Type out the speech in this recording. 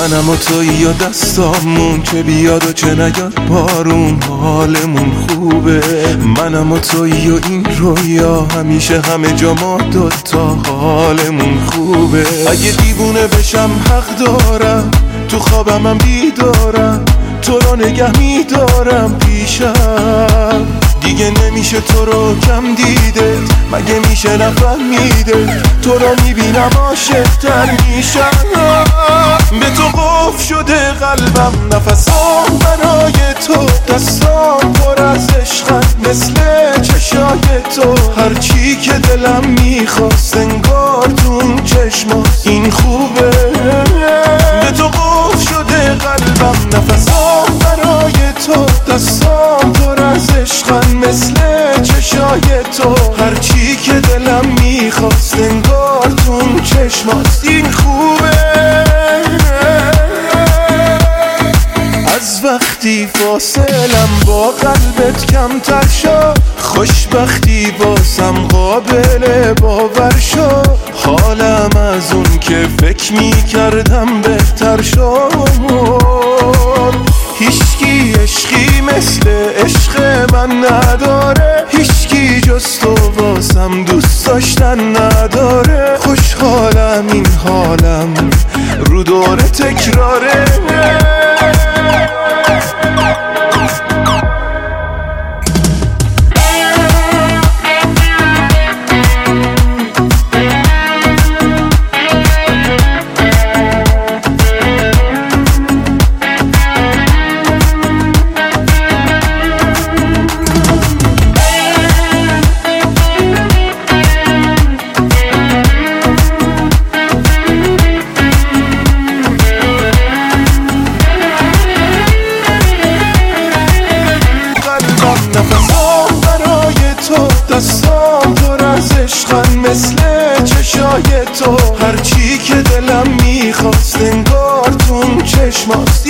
منم و تویی و دستامون چه بیاد و چه نیاد بارون حالمون خوبه. منم و تویی و این رویا همیشه همه جا ما دوتا حالمون خوبه. اگه دیوونه بشم حق دارم تو خوابم بیدارم تو رو نگه میدارم پیشم. دیگه نمیشه تو رو کم دیده مگه میشه نفهمیده تو رو میبینم عاشق‌تر میشم. به تو قفل شده قلبم نفسام برای تو دستام پر از عشقن مثل چشای تو. هرچی که دلم میخواست انگار تو اون چشمات این خوبه. به تو قفل شده قلبم نفسام برای تو دستام پر از عشقن مثل چشای تو. هرچی که دلم میخواست انگار تو اون چشمات این خوبه. از وقتی فاصلم با قلبت کمتر شد خوشبختی واسم قابل باور شد. حالم از اون که فکر میکردم بهتر شد. هیچکی عشقی مثل عشق من نداره هیچکی جز تو واسم دوست داشتن نداره. خوشحالم این حالم رو دور تکراره. نفسام برای تو دستام پر از عشقن مثل چشای تو. هرچی که دلم میخواست انگار تو اون چشمات